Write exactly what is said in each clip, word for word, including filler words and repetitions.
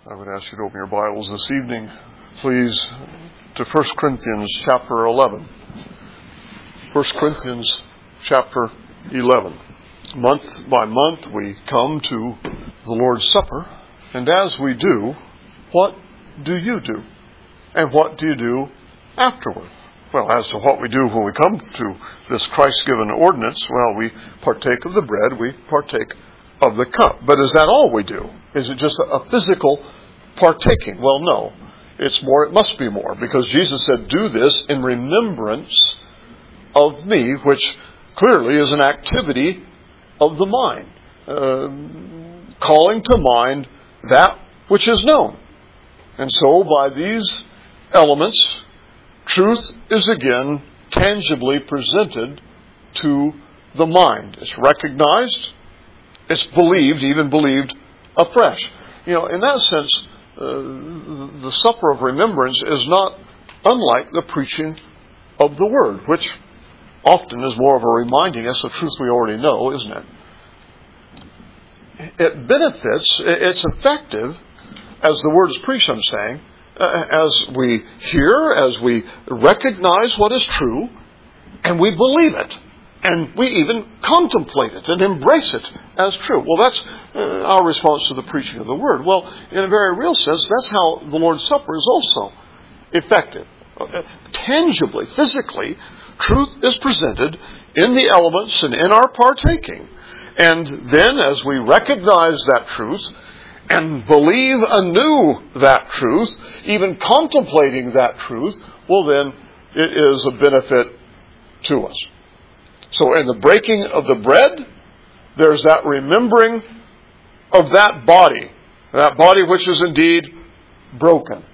I would ask you to open your Bibles this evening, please, to First Corinthians chapter eleven. First Corinthians chapter eleven. Month by month we come to the Lord's Supper, and as we do, what do you do? And what do you do afterward? Well, as to what we do when we come to this Christ-given ordinance, well, we partake of the bread, we partake of the cup. But is that all we do? Is it just a physical partaking? Well, no. It's more, it must be more, because Jesus said, do this in remembrance of me, which clearly is an activity of the mind, uh, calling to mind that which is known. And so by these elements, truth is again tangibly presented to the mind. It's recognized, it's believed, even believed afresh. You know, in that sense, uh, the supper of remembrance is not unlike the preaching of the Word, which often is more of a reminding us of truth we already know, isn't it? It benefits, it's effective, as the Word is preached, I'm saying, uh, as we hear, as we recognize what is true, and we believe it. And we even contemplate it and embrace it as true. Well, that's uh, our response to the preaching of the Word. Well, in a very real sense, that's how the Lord's Supper is also effective. Uh, tangibly, physically, truth is presented in the elements and in our partaking. And then as we recognize that truth and believe anew that truth, even contemplating that truth, well then it is a benefit to us. So in the breaking of the bread, there's that remembering of that body, that body which is indeed broken.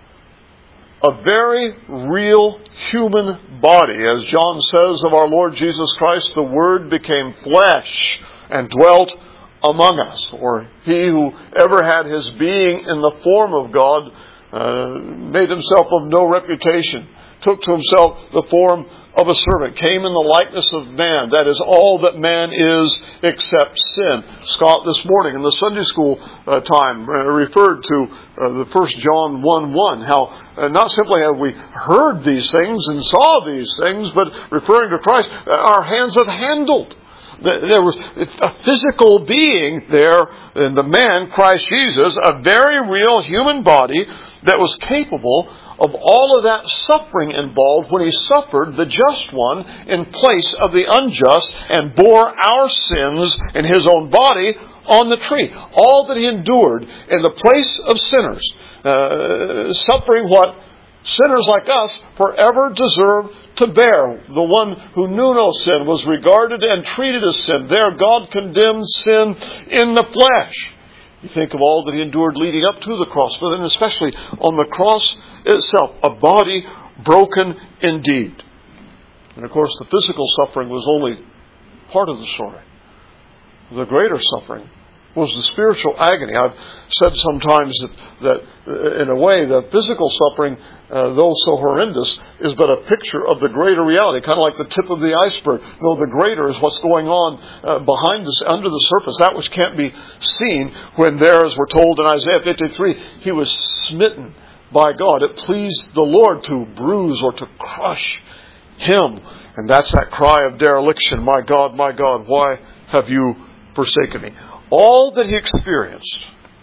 A very real human body. As John says of our Lord Jesus Christ, the Word became flesh and dwelt among us. Or he who ever had his being in the form of God uh, made himself of no reputation, took to himself the form of a servant, came in the likeness of man. That is all that man is except sin. Scott this morning in the Sunday school uh, time uh, referred to uh, the First John one one, how uh, not simply have we heard these things and saw these things, but referring to Christ, uh, our hands have handled. There was a physical being there in the man, Christ Jesus, a very real human body that was capable of all of that suffering involved when he suffered, the just one, in place of the unjust and bore our sins in his own body on the tree. All that he endured in the place of sinners, uh, suffering what sinners like us forever deserve to bear. The one who knew no sin was regarded and treated as sin. There God condemned sin in the flesh. You think of all that he endured leading up to the cross, but then especially on the cross itself, a body broken indeed. And of course the physical suffering was only part of the story. The greater suffering was the spiritual agony. I've said sometimes that, that in a way the physical suffering, uh, though so horrendous, is but a picture of the greater reality, kind of like the tip of the iceberg. Though the greater is what's going on uh, behind this, under the surface, that which can't be seen. When there, as we're told in Isaiah fifty-three, he was smitten by God. It pleased the Lord to bruise or to crush him. And that's that cry of dereliction. My God, my God, why have you forsaken me? All that he experienced,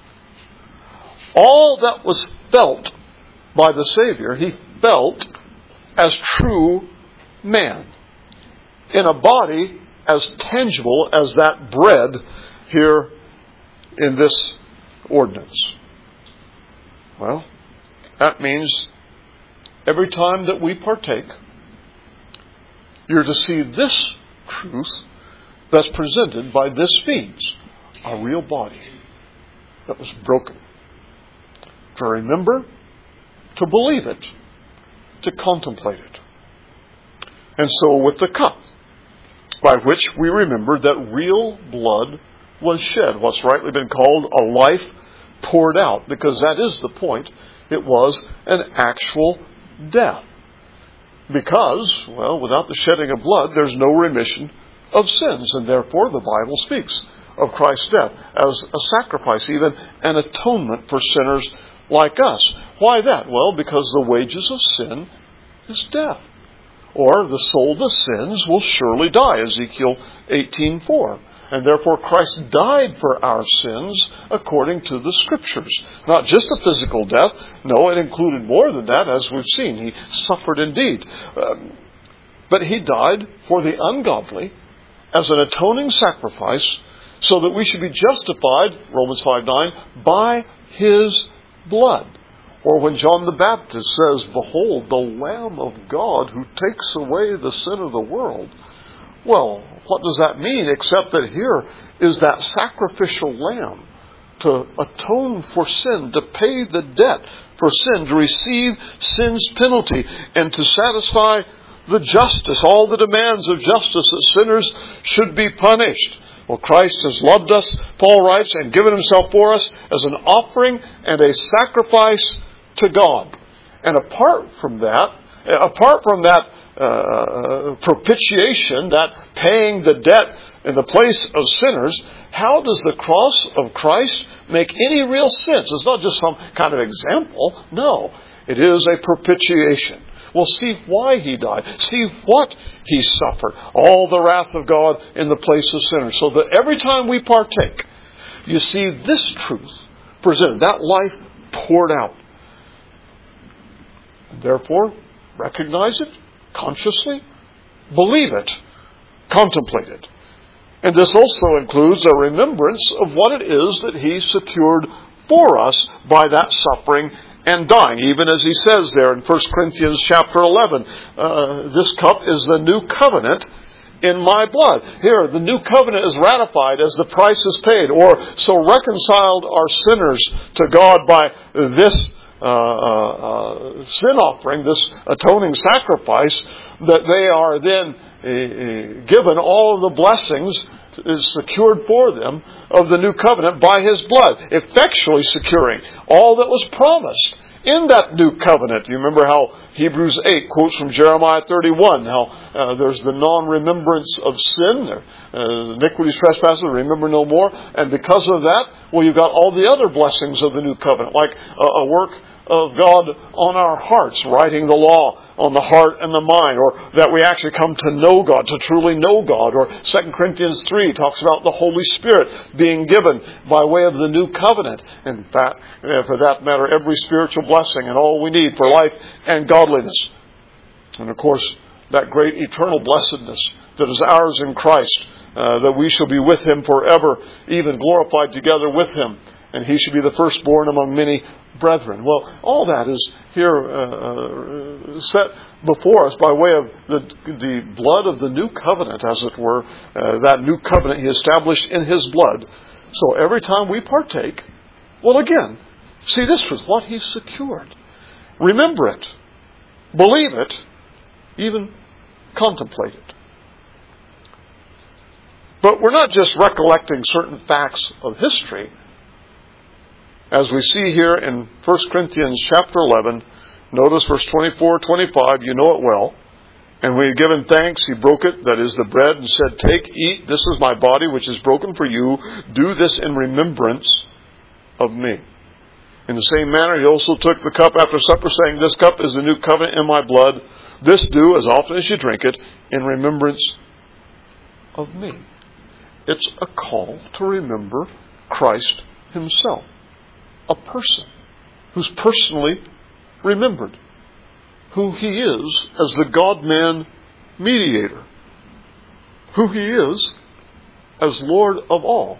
all that was felt by the Savior, he felt as true man, in a body as tangible as that bread here in this ordinance. Well, that means every time that we partake, you're to see this truth that's presented by this means. A real body that was broken. To remember, to believe it, to contemplate it. And so with the cup, by which we remember that real blood was shed, what's rightly been called a life poured out, because that is the point. It was an actual death. Because, well, without the shedding of blood, there's no remission of sins, and therefore the Bible speaks of Christ's death as a sacrifice, even an atonement for sinners like us. Why that? Well, because the wages of sin is death. Or the soul that sins will surely die, Ezekiel eighteen four. And therefore Christ died for our sins according to the Scriptures. Not just a physical death. No, it included more than that, as we've seen. He suffered indeed. Um, but He died for the ungodly as an atoning sacrifice so that we should be justified, Romans five nine, by His blood. Or when John the Baptist says, "Behold, the Lamb of God who takes away the sin of the world." Well, what does that mean except that here is that sacrificial lamb to atone for sin, to pay the debt for sin, to receive sin's penalty, and to satisfy the justice, all the demands of justice that sinners should be punished. Well, Christ has loved us, Paul writes, and given Himself for us as an offering and a sacrifice to God. And apart from that, apart from that uh, propitiation, that paying the debt in the place of sinners, how does the cross of Christ make any real sense? It's not just some kind of example. No, it is a propitiation. Well, see why He died. See what He suffered. All the wrath of God in the place of sinners. So that every time we partake, you see this truth presented, that life poured out. And therefore, recognize it consciously, believe it, contemplate it. And this also includes a remembrance of what it is that He secured for us by that suffering and dying. Even as He says there in First Corinthians chapter eleven, uh, this cup is the new covenant in my blood. Here, the new covenant is ratified as the price is paid, or so reconciled are sinners to God by this uh, uh, sin offering, this atoning sacrifice, that they are then uh, given all of the blessings is secured for them of the new covenant by His blood, effectually securing all that was promised in that new covenant. You remember how Hebrews eight quotes from Jeremiah thirty-one, how uh, there's the non-remembrance of sin, uh, iniquities, trespasses, remember no more. And because of that, well, you've got all the other blessings of the new covenant, like a, a work of God on our hearts, writing the law on the heart and the mind, or that we actually come to know God, to truly know God. Or Second Corinthians three talks about the Holy Spirit being given by way of the new covenant. In fact, for that matter, every spiritual blessing and all we need for life and godliness. And of course, that great eternal blessedness that is ours in Christ, uh, that we shall be with Him forever, even glorified together with Him, and He should be the firstborn among many brethren. Well, all that is here uh, set before us by way of the, the blood of the new covenant, as it were. Uh, that new covenant He established in His blood. So every time we partake, well, again, see this was what He secured. Remember it. Believe it. Even contemplate it. But we're not just recollecting certain facts of history. As we see here in First Corinthians chapter eleven, notice verse twenty-four, twenty-five, you know it well. And when He had given thanks, He broke it, that is the bread, and said, "Take, eat, this is my body which is broken for you. Do this in remembrance of me." In the same manner, He also took the cup after supper, saying, "This cup is the new covenant in my blood. This do, as often as you drink it, in remembrance of me." It's a call to remember Christ Himself. A person who's personally remembered, who He is as the God-man mediator, who He is as Lord of all,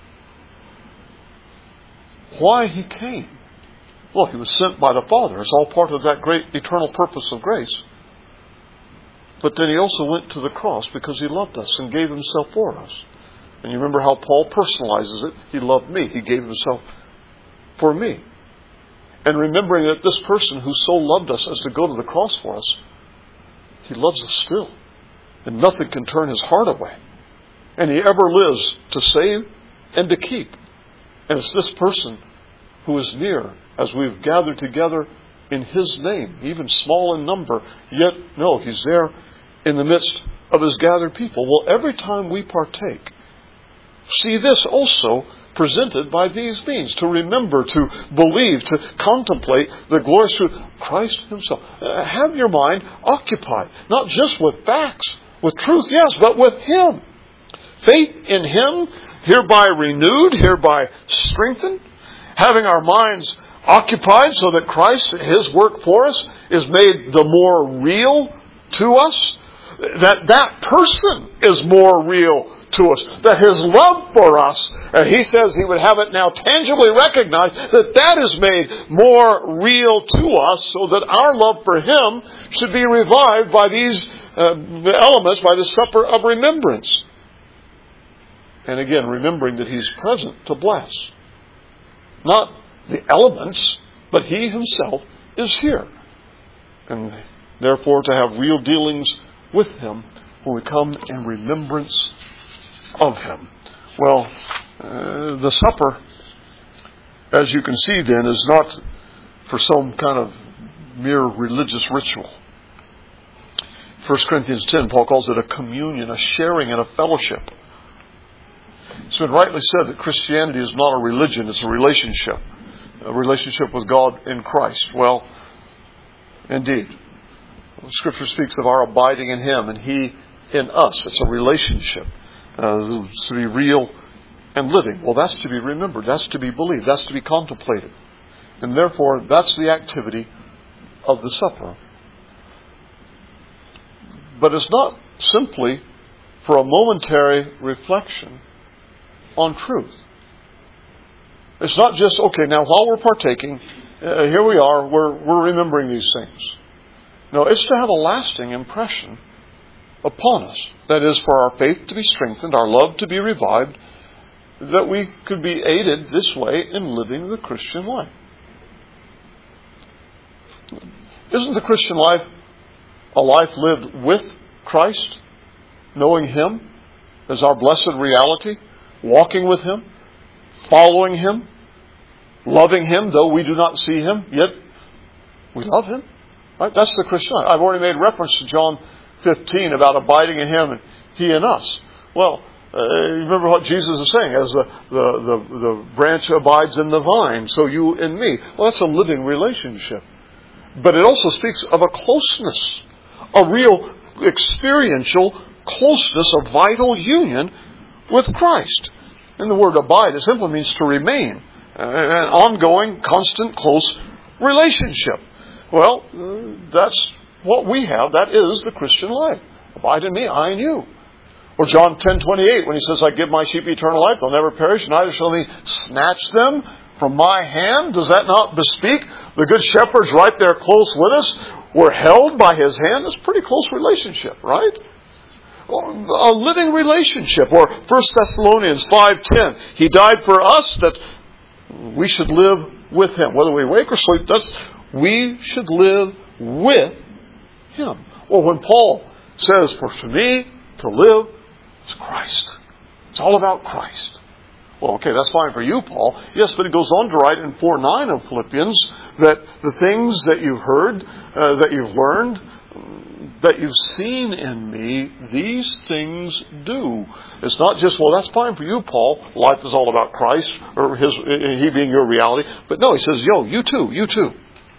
why He came. Well, He was sent by the Father. It's all part of that great eternal purpose of grace. But then He also went to the cross because He loved us and gave Himself for us. And you remember how Paul personalizes it. He loved me. He gave Himself for me. And remembering that this person who so loved us as to go to the cross for us, He loves us still. And nothing can turn His heart away. And He ever lives to save and to keep. And it's this person who is near as we've gathered together in His name, even small in number, yet no, He's there in the midst of His gathered people. Well, every time we partake, see this also presented by these means, to remember, to believe, to contemplate the glorious truth. Christ himself. Uh, have your mind occupied, not just with facts, with truth, yes, but with him. Faith in him, hereby renewed, hereby strengthened. Having our minds occupied so that Christ, his work for us, is made the more real to us. That that person is more real to us. That his love for us, and he says he would have it now tangibly recognized, that that is made more real to us, so that our love for him should be revived by these uh, elements, by the supper of remembrance. And again, remembering that he's present to bless. Not the elements, but he himself is here. And therefore to have real dealings with him when we come in remembrance of him. Well, uh, the supper, as you can see then, is not for some kind of mere religious ritual. First Corinthians ten, Paul calls it a communion, a sharing and a fellowship. It's been rightly said that Christianity is not a religion, it's a relationship. A relationship with God in Christ. Well, indeed. The Scripture speaks of our abiding in him and he in us. It's a relationship. Uh, to be real and living. Well, that's to be remembered. That's to be believed. That's to be contemplated. And therefore, that's the activity of the supper. But it's not simply for a momentary reflection on truth. It's not just, okay, now while we're partaking, uh, here we are, we're, we're remembering these things. No, it's to have a lasting impression upon us. That is, for our faith to be strengthened, our love to be revived, that we could be aided this way in living the Christian life. Isn't the Christian life a life lived with Christ, knowing him as our blessed reality, walking with him, following him, loving him, though we do not see him, yet we love him? Right? That's the Christian life. I've already made reference to John fifteen about abiding in him and he in us. Well, uh, remember what Jesus is saying, as the, the, the, the branch abides in the vine, so you in me. Well, that's a living relationship. But it also speaks of a closeness, a real experiential closeness, a vital union with Christ. And the word abide, it simply means to remain. An ongoing, constant, close relationship. Well, that's what we have. That is the Christian life. Abide in me, I in you. Or John ten twenty-eight, when he says, I give my sheep eternal life, they'll never perish, neither shall any snatch them from my hand. Does that not bespeak the good shepherd's right there close with us? We're held by his hand. That's a pretty close relationship, right? A living relationship. Or First Thessalonians five ten, he died for us that we should live with him. Whether we wake or sleep, that's we should live with him. Or when Paul says, for to me to live is Christ. It's all about Christ. Well, okay, that's fine for you, Paul. Yes, but he goes on to write in four nine of Philippians that the things that you've heard, uh, that you've learned, that you've seen in me, these things do. It's not just, well, that's fine for you, Paul. Life is all about Christ, or his, he being your reality. But no, he says, yo, you too, you too.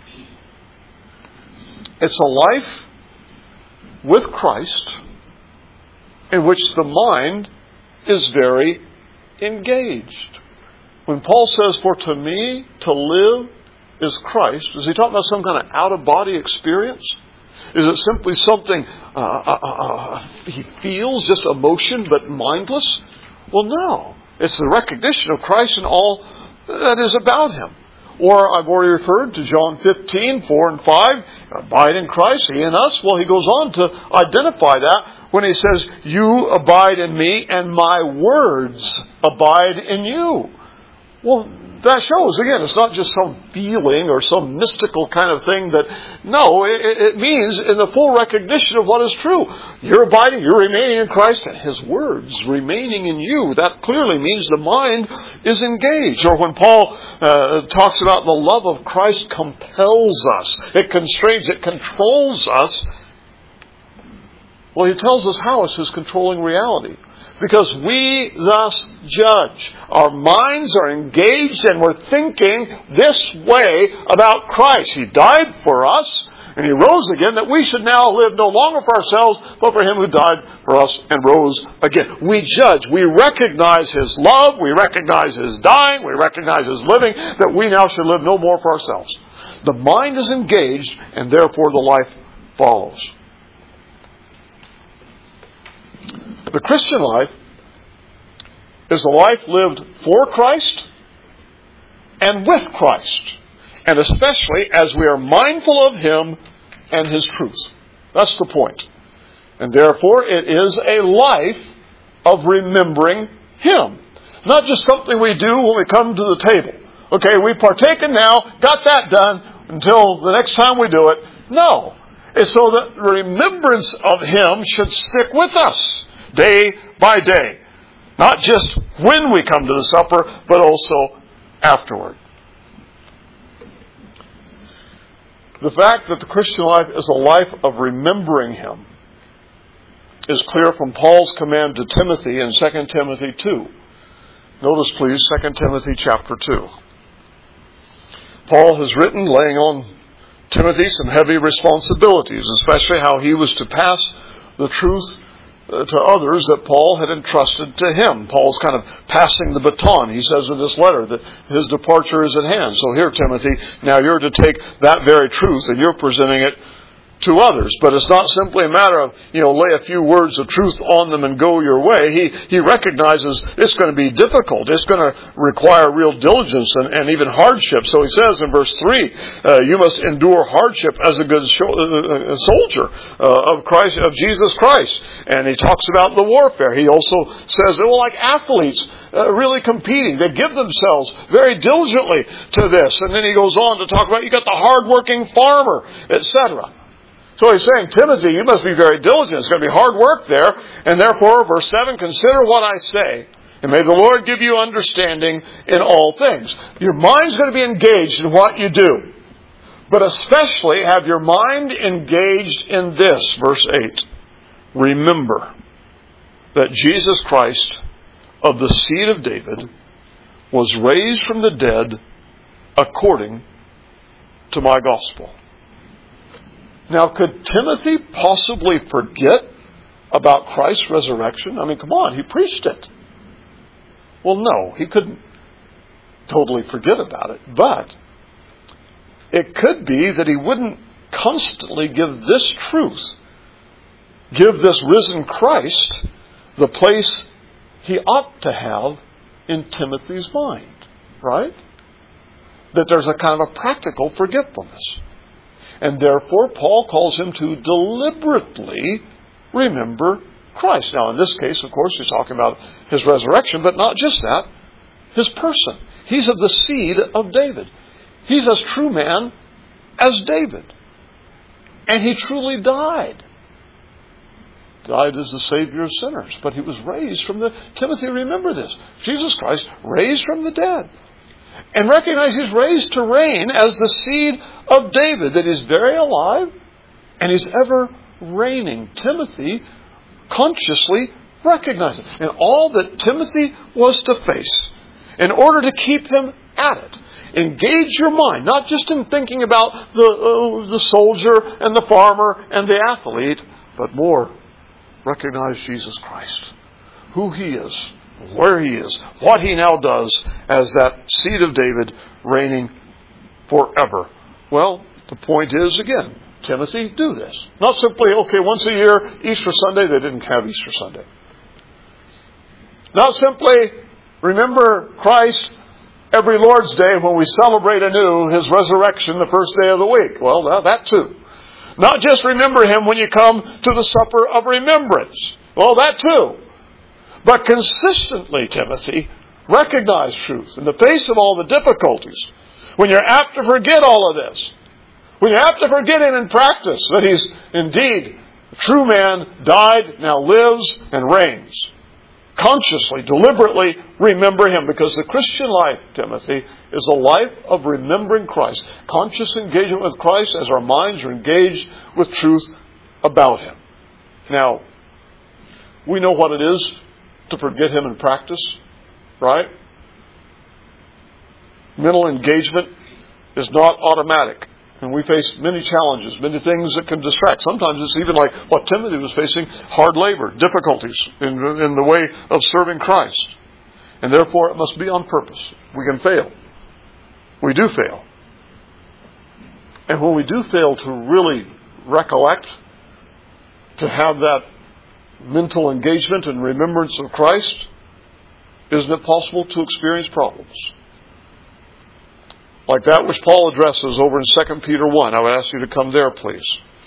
It's a life with Christ in which the mind is very engaged. When Paul says, for to me to live is Christ, is he talking about some kind of out-of-body experience? Is it simply something uh, uh, uh, he feels, just emotion, but mindless? Well, no. It's the recognition of Christ and all that is about him. Or I've already referred to John fifteen, four and five. Abide in Christ, he in us. Well, he goes on to identify that when he says, you abide in me and my words abide in you. Well, that shows, again, it's not just some feeling or some mystical kind of thing that, no, it, it means in the full recognition of what is true. You're abiding, you're remaining in Christ, and his words remaining in you. That clearly means the mind is engaged. Or when Paul uh, talks about the love of Christ compels us, it constrains, it controls us. Well, he tells us how it's his controlling reality. Because we thus judge. Our minds are engaged and we're thinking this way about Christ. He died for us and He rose again, that we should now live no longer for ourselves, but for Him who died for us and rose again. We judge. We recognize His love. We recognize His dying. We recognize His living, that we now should live no more for ourselves. The mind is engaged, and therefore the life follows. The Christian life is a life lived for Christ and with Christ, and especially as we are mindful of Him and His truth. That's the point. And therefore it is a life of remembering Him. Not just something we do when we come to the table. Okay, we've partaken now, got that done, until the next time we do it. No. It's so that remembrance of Him should stick with us day by day. Not just when we come to the supper, but also afterward. The fact that the Christian life is a life of remembering Him is clear from Paul's command to Timothy in Second Timothy two. Notice, please, Second Timothy chapter two. Paul has written, laying on Timothy some heavy responsibilities, especially how he was to pass the truth to others that Paul had entrusted to him. Paul's kind of passing the baton. He says in this letter that his departure is at hand. So here, Timothy, now you're to take that very truth and you're presenting it to others. But it's not simply a matter of, you know, lay a few words of truth on them and go your way. He he recognizes it's going to be difficult. It's going to require real diligence and, and even hardship. So he says in verse three, uh, you must endure hardship as a good sho- uh, soldier uh, of Christ, of Jesus Christ. And he talks about the warfare. He also says that, well, like athletes uh, really competing, they give themselves very diligently to this. And then he goes on to talk about you got the hardworking farmer, et cetera. So he's saying, Timothy, you must be very diligent. It's going to be hard work there. And therefore, verse seven, consider what I say. And may the Lord give you understanding in all things. Your mind's going to be engaged in what you do. But especially have your mind engaged in this, verse eight. Remember that Jesus Christ, of the seed of David, was raised from the dead according to my gospel. Now, could Timothy possibly forget about Christ's resurrection? I mean, come on, he preached it. Well, no, he couldn't totally forget about it. But it could be that he wouldn't constantly give this truth, give this risen Christ the place he ought to have in Timothy's mind, right? That there's a kind of a practical forgetfulness. And therefore, Paul calls him to deliberately remember Christ. Now, in this case, of course, he's talking about His resurrection, but not just that, His person. He's of the seed of David. He's as true man as David. And He truly died. Died as the Savior of sinners. But He was raised from the... Timothy, remember this. Jesus Christ raised from the dead. And recognize He's raised to reign as the seed of David, that He's very alive and He's ever reigning. Timothy consciously recognized it. And all that Timothy was to face, in order to keep him at it, engage your mind, not just in thinking about the, uh, the soldier and the farmer and the athlete, but more, recognize Jesus Christ, who He is, where He is, what He now does as that seed of David reigning forever. Well, the point is, again, Timothy, do this. Not simply, okay, once a year, Easter Sunday. They didn't have Easter Sunday. Not simply remember Christ every Lord's Day when we celebrate anew His resurrection the first day of the week. Well, that, that too. Not just remember Him when you come to the supper of remembrance. Well, that too. But consistently, Timothy, recognize truth in the face of all the difficulties. When you're apt to forget all of this. When you're apt to forget it in practice, that He's indeed a true man, died, now lives, and reigns. Consciously, deliberately remember Him. Because the Christian life, Timothy, is a life of remembering Christ. Conscious engagement with Christ as our minds are engaged with truth about Him. Now, we know what it is to forget Him in practice, right? Mental engagement is not automatic. And we face many challenges, many things that can distract. Sometimes it's even like what Timothy was facing, hard labor, difficulties in, in the way of serving Christ. And therefore it must be on purpose. We can fail. We do fail. And when we do fail to really recollect, to have that mental engagement and remembrance of Christ, isn't it possible to experience problems? Like that which Paul addresses over in Second Peter one. I would ask you to come there, please.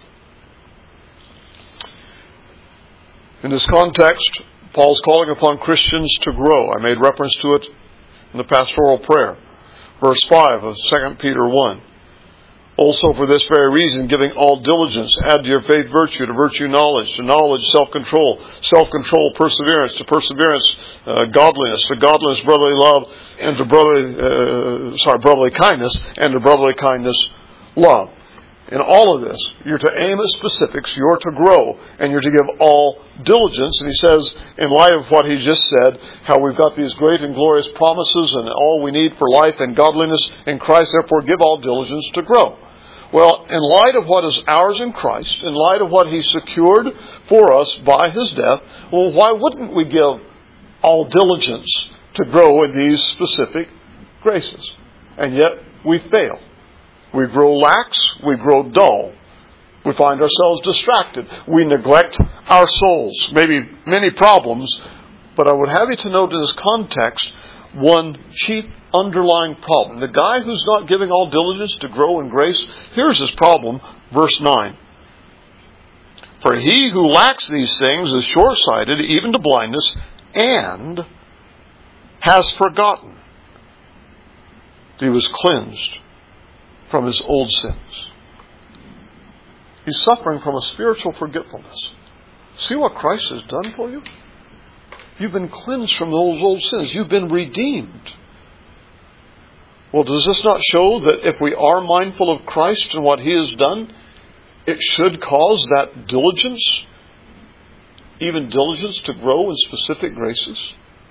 In this context, Paul's calling upon Christians to grow. I made reference to it in the pastoral prayer. Verse five of Second Peter one. Also for this very reason, giving all diligence, add to your faith virtue, to virtue knowledge, to knowledge self-control, self-control perseverance, to perseverance uh, godliness, to godliness brotherly love, and to brotherly, uh, sorry, brotherly kindness, and to brotherly kindness love. In all of this, you're to aim at specifics, you're to grow, and you're to give all diligence. And he says, in light of what he just said, how we've got these great and glorious promises and all we need for life and godliness in Christ, therefore give all diligence to grow. Well, in light of what is ours in Christ, in light of what He secured for us by His death, well, why wouldn't we give all diligence to grow in these specific graces? And yet we fail. We grow lax, we grow dull. We find ourselves distracted. We neglect our souls. Maybe many problems, but I would have you to note in this context one chief underlying problem. The guy who's not giving all diligence to grow in grace, here's his problem, verse nine. For he who lacks these things is short-sighted, even to blindness, and has forgotten that he was cleansed from his old sins. He's suffering from a spiritual forgetfulness. See what Christ has done for you? You've been cleansed from those old sins. You've been redeemed. Well, does this not show that if we are mindful of Christ and what He has done, it should cause that diligence, even diligence, to grow in specific graces?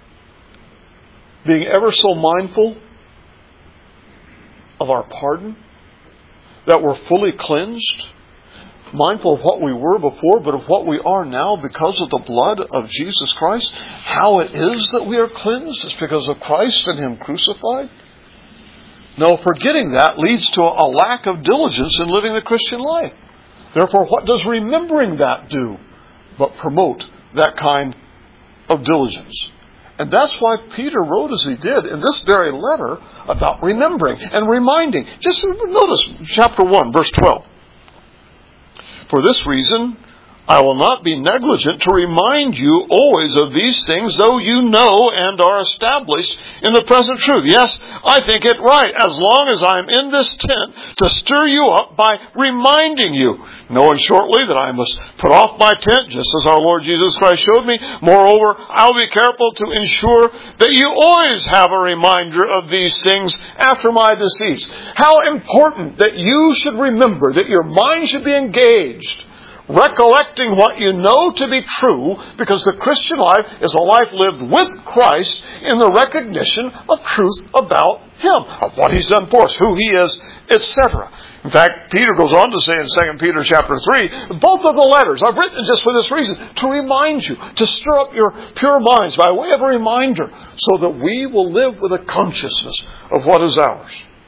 Being ever so mindful of our pardon, that we're fully cleansed, mindful of what we were before, but of what we are now because of the blood of Jesus Christ. How it is that we are cleansed is because of Christ and Him crucified. No, forgetting that leads to a lack of diligence in living the Christian life. Therefore, what does remembering that do but promote that kind of diligence? And that's why Peter wrote as he did in this very letter about remembering and reminding. Just notice chapter one, verse twelve. For this reason, I will not be negligent to remind you always of these things, though you know and are established in the present truth. Yes, I think it right, as long as I am in this tent, to stir you up by reminding you, knowing shortly that I must put off my tent, just as our Lord Jesus Christ showed me. Moreover, I'll be careful to ensure that you always have a reminder of these things after my decease. How important that you should remember, that your mind should be engaged, recollecting what you know to be true, because the Christian life is a life lived with Christ in the recognition of truth about Him, of what He's done for us, who He is, et cetera. In fact, Peter goes on to say in Second Peter chapter three, both of the letters I've written just for this reason, to remind you, to stir up your pure minds by way of a reminder, so that we will live with a consciousness of what is ours.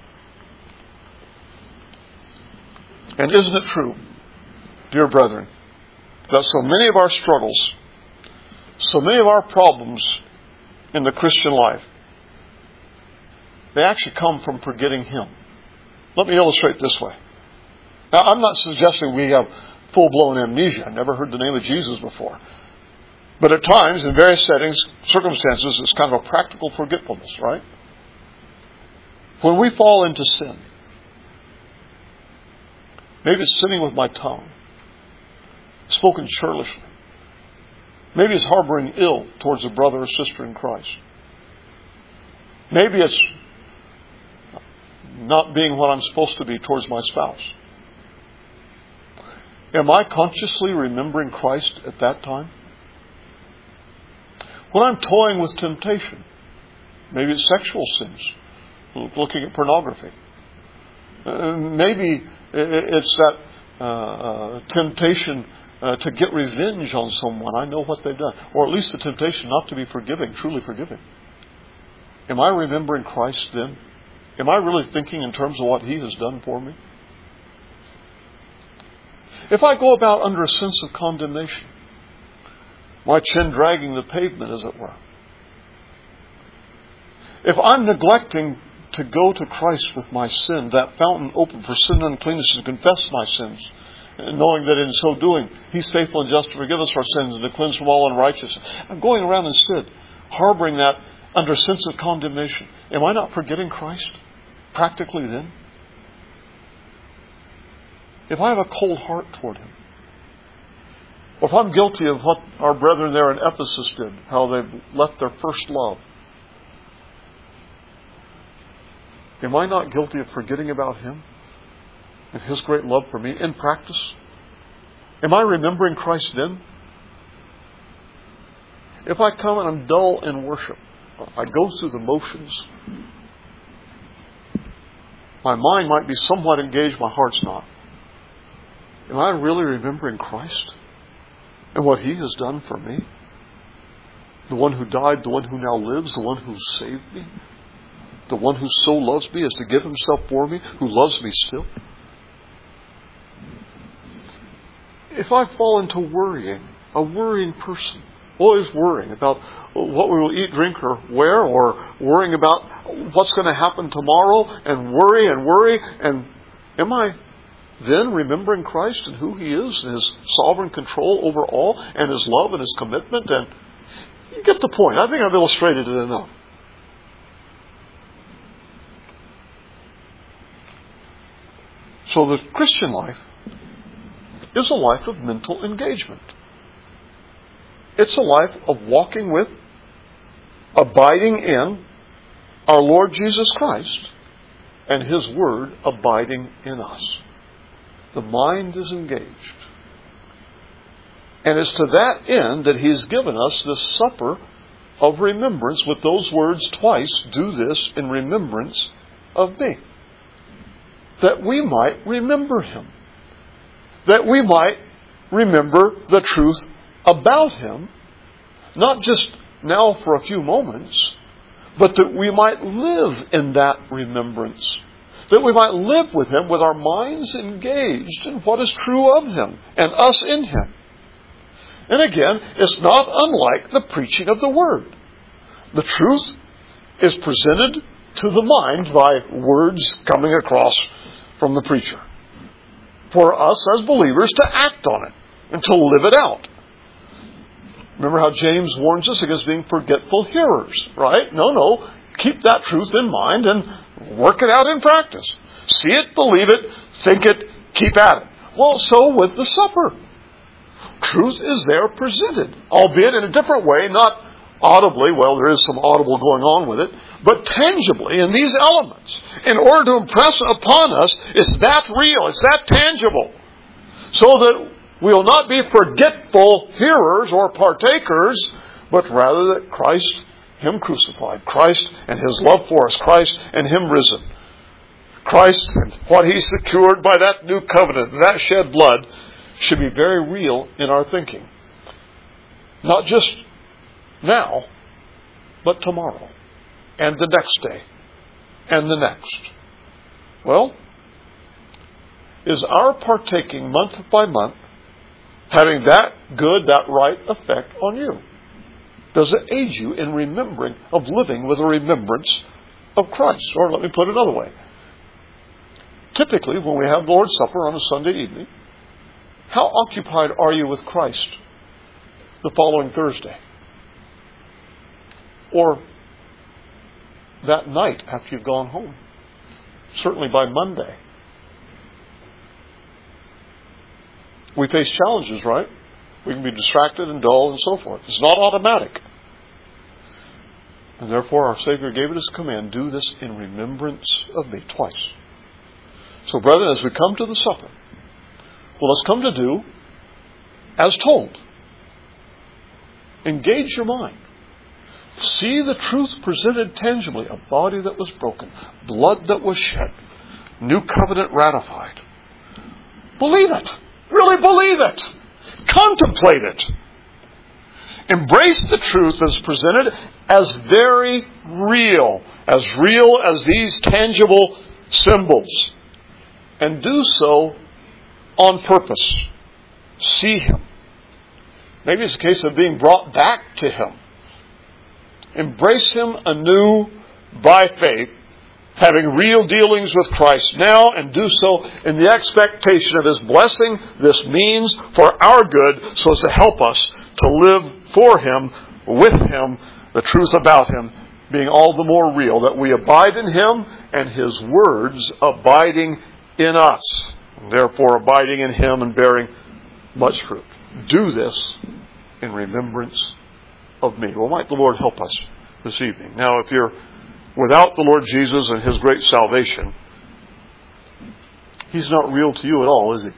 And isn't it true, dear brethren, that so many of our struggles, so many of our problems in the Christian life, they actually come from forgetting Him. Let me illustrate this way. Now, I'm not suggesting we have full-blown amnesia. I've never heard the name of Jesus before. But at times, in various settings, circumstances, it's kind of a practical forgetfulness, right? When we fall into sin, maybe it's sinning with my tongue, spoken churlishly. Maybe it's harboring ill towards a brother or sister in Christ. Maybe it's not being what I'm supposed to be towards my spouse. Am I consciously remembering Christ at that time? When I'm toying with temptation, maybe it's sexual sins, looking at pornography. Uh, maybe it's that uh, uh, temptation uh, to get revenge on someone. I know what they've done. Or at least the temptation not to be forgiving, truly forgiving. Am I remembering Christ then? Am I really thinking in terms of what He has done for me? If I go about under a sense of condemnation, my chin dragging the pavement, as it were. If I'm neglecting to go to Christ with my sin, that fountain open for sin and uncleanness, and confess my sins, and knowing that in so doing, He's faithful and just to forgive us our sins and to cleanse from all unrighteousness. I'm going around instead, harboring that under a sense of condemnation. Am I not forgetting Christ? Practically then? If I have a cold heart toward Him, or if I'm guilty of what our brethren there in Ephesus did, how they've left their first love, am I not guilty of forgetting about Him and His great love for me in practice? Am I remembering Christ then? If I come and I'm dull in worship, I go through the motions, my mind might be somewhat engaged, my heart's not. Am I really remembering Christ and what He has done for me? The one who died, the one who now lives, the one who saved me? The one who so loves me as to give Himself for me, who loves me still? If I fall into worrying, a worrying person, always worrying about what we will eat, drink, or wear, or worrying about what's going to happen tomorrow, and worry and worry, and am I then remembering Christ and who He is, and His sovereign control over all, and His love and His commitment? And you get the point. I think I've illustrated it enough. So the Christian life is a life of mental engagement. It's a life of walking with, abiding in our Lord Jesus Christ and His Word abiding in us. The mind is engaged. And it's to that end that He's given us this supper of remembrance with those words twice, do this in remembrance of me. That we might remember Him. That we might remember the truth about Him, not just now for a few moments, but that we might live in that remembrance. That we might live with Him with our minds engaged in what is true of Him and us in Him. And again, it's not unlike the preaching of the Word. The truth is presented to the mind by words coming across from the preacher. For us as believers to act on it and to live it out. Remember how James warns us against being forgetful hearers, right? No, no. Keep that truth in mind and work it out in practice. See it, believe it, think it, keep at it. Well, so with the supper. Truth is there presented, albeit in a different way, not audibly, well, there is some audible going on with it, but tangibly in these elements. In order to impress upon us, it's that real, it's that tangible. So that we will not be forgetful hearers or partakers, but rather that Christ, Him crucified, Christ and His love for us, Christ and Him risen, Christ and what He secured by that new covenant, that shed blood, should be very real in our thinking. Not just now, but tomorrow, and the next day, and the next. Well, is our partaking month by month having that good, that right effect on you? Does it aid you in remembering, of living with a remembrance of Christ? Or let me put it another way. Typically, when we have Lord's Supper on a Sunday evening, how occupied are you with Christ the following Thursday? Or that night after you've gone home? Certainly by Monday. We face challenges, right? We can be distracted and dull and so forth. It's not automatic. And therefore our Savior gave it as a command, do this in remembrance of me, twice. So brethren, as we come to the supper, well, let's come to do as told. Engage your mind. See the truth presented tangibly. A body that was broken. Blood that was shed. New covenant ratified. Believe it. Really believe it. Contemplate it. Embrace the truth as presented as very real. As real as these tangible symbols. And do so on purpose. See Him. Maybe it's a case of being brought back to Him. Embrace Him anew by faith, having real dealings with Christ now, and do so in the expectation of His blessing. This means for our good, so as to help us to live for Him, with Him, the truth about Him being all the more real, that we abide in Him and His words abiding in us, therefore abiding in Him and bearing much fruit. Do this in remembrance of me. Well, might the Lord help us this evening. Now, if you're without the Lord Jesus and His great salvation, He's not real to you at all, is He?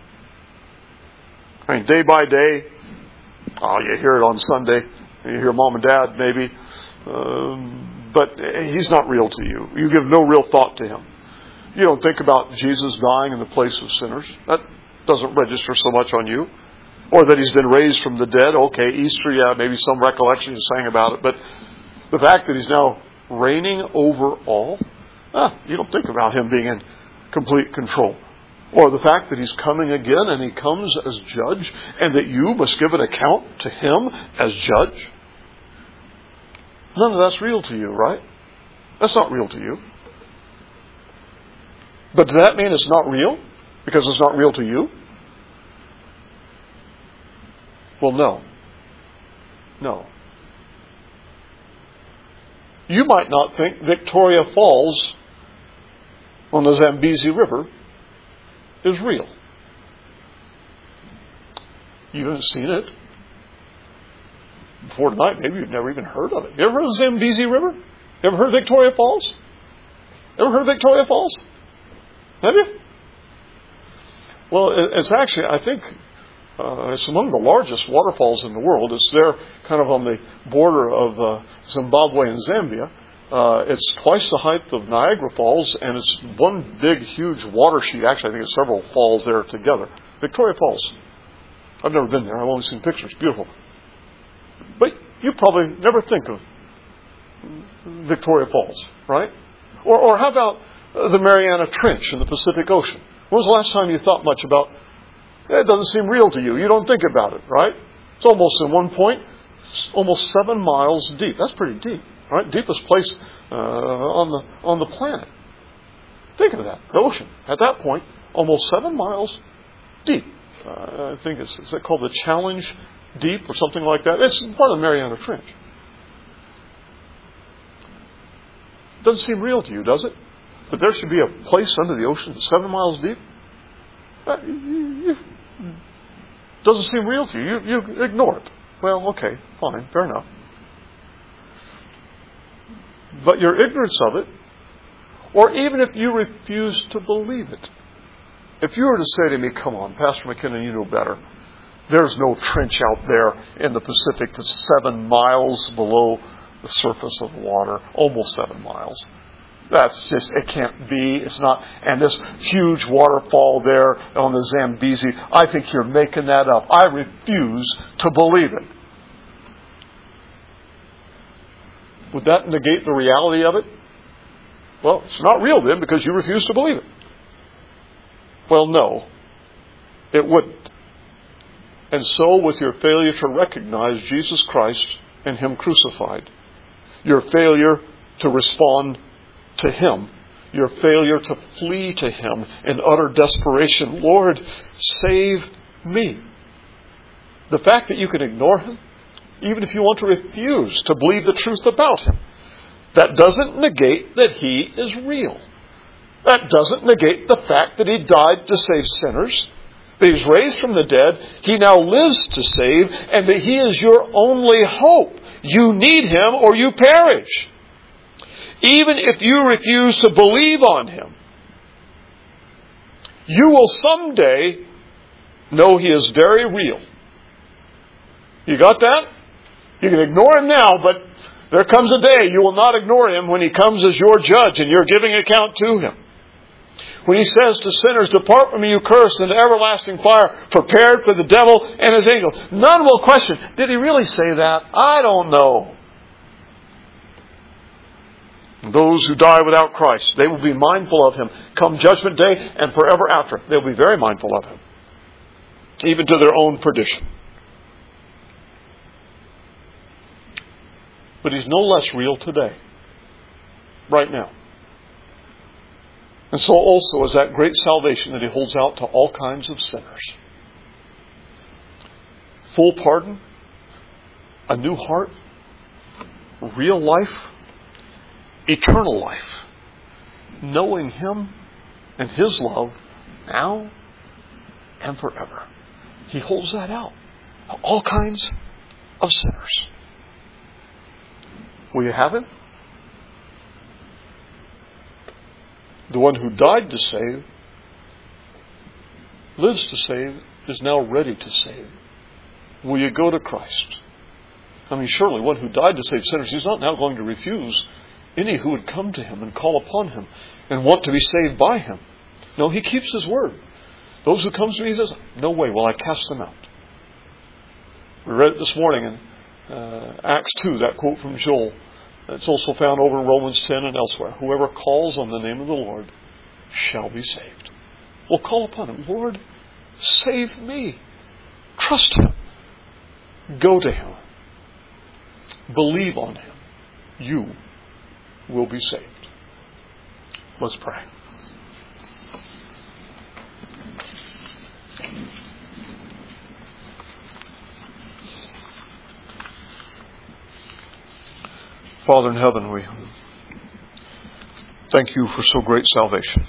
I mean, day by day, oh, you hear it on Sunday, you hear Mom and Dad maybe, um, but He's not real to you. You give no real thought to Him. You don't think about Jesus dying in the place of sinners. That doesn't register so much on you. Or that He's been raised from the dead. Okay, Easter, yeah, maybe some recollection you sang about it. But the fact that He's now reigning over all, ah, you don't think about Him being in complete control. Or the fact that He's coming again and He comes as judge, and that you must give an account to Him as judge. None of that's real to you, right? That's not real to you. But does that mean it's not real? Because it's not real to you? Well, no. No. You might not think Victoria Falls on the Zambezi River is real. You haven't seen it before tonight. Maybe you've never even heard of it. You ever heard of the Zambezi River? You ever heard of Victoria Falls? Ever heard of Victoria Falls? Have you? Well, it's actually, I think, uh, it's among the largest waterfalls in the world. It's there kind of on the border of uh, Zimbabwe and Zambia. Uh, it's twice the height of Niagara Falls, and it's one big, huge water sheet. Actually, I think it's several falls there together. Victoria Falls. I've never been there. I've only seen pictures. Beautiful. But you probably never think of Victoria Falls, right? Or, or how about the Mariana Trench in the Pacific Ocean? When was the last time you thought much about it? It doesn't seem real to you. You don't think about it, right? It's almost, at one point, almost seven miles deep. That's pretty deep, right? Deepest place uh, on the on the planet. Think of that. The ocean, at that point, almost seven miles deep. Uh, I think it's, is it called the Challenge Deep or something like that? It's part of the Mariana Trench. Doesn't seem real to you, does it? That there should be a place under the ocean that's seven miles deep? Uh, you, you, doesn't seem real to you. you. You ignore it. Well, okay, fine, fair enough. But your ignorance of it, or even if you refuse to believe it, if you were to say to me, come on, Pastor McKinnon, you know better. There's no trench out there in the Pacific that's seven miles below the surface of water, almost seven miles. That's just, it can't be. It's not. And this huge waterfall there on the Zambezi, I think you're making that up. I refuse to believe it. Would that negate the reality of it? Well, it's not real then because you refuse to believe it. Well, no, it wouldn't. And so with your failure to recognize Jesus Christ and Him crucified, your failure to respond to Him, your failure to flee to Him in utter desperation, Lord, save me. The fact that you can ignore Him, even if you want to refuse to believe the truth about Him, that doesn't negate that He is real. That doesn't negate the fact that He died to save sinners, that He's raised from the dead, He now lives to save, and that He is your only hope. You need Him or you perish. Even if you refuse to believe on Him, you will someday know He is very real. You got that? You can ignore Him now, but There comes a day you will not ignore Him when He comes as your judge and you're giving account to Him. When He says to sinners, depart from me, you cursed, into everlasting fire, prepared for the devil and his angels. None will question, did He really say that? I don't know. Those who die without Christ, they will be mindful of Him come judgment day and forever after. They'll be very mindful of Him, even to their own perdition. But He's no less real today, right now. And so also is that great salvation that He holds out to all kinds of sinners. Full pardon, a new heart, real life, eternal life, knowing Him and His love now and forever. He holds that out to all kinds of sinners. Will you have Him? The one who died to save, lives to save, is now ready to save. Will you go to Christ? I mean, surely one who died to save sinners, He's not now going to refuse any who would come to Him and call upon Him and want to be saved by Him. No, He keeps His word. Those who come to me, He says, no way will I cast them out. We read it this morning in uh, Acts two, that quote from Joel. It's also found over in Romans ten and elsewhere. Whoever calls on the name of the Lord shall be saved. Well, call upon Him. Lord, save me. Trust Him. Go to Him. Believe on Him. You will be saved. Let's pray. Father in heaven, we thank You for so great salvation.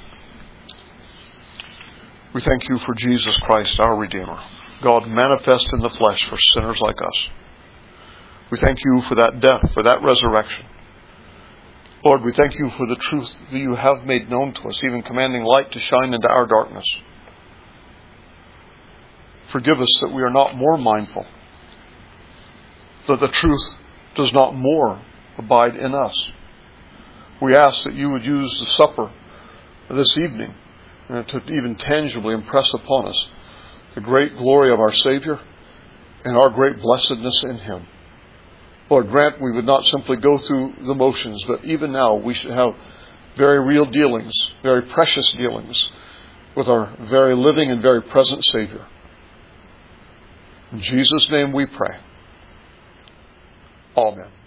We thank You for Jesus Christ, our Redeemer, God manifest in the flesh for sinners like us. We thank You for that death, for that resurrection. Lord, we thank You for the truth that You have made known to us, even commanding light to shine into our darkness. Forgive us that we are not more mindful, that the truth does not more abide in us. We ask that You would use the supper this evening uh, to even tangibly impress upon us the great glory of our Savior and our great blessedness in Him. Lord, grant we would not simply go through the motions, but even now we should have very real dealings, very precious dealings with our very living and very present Savior. In Jesus' name we pray. Amen.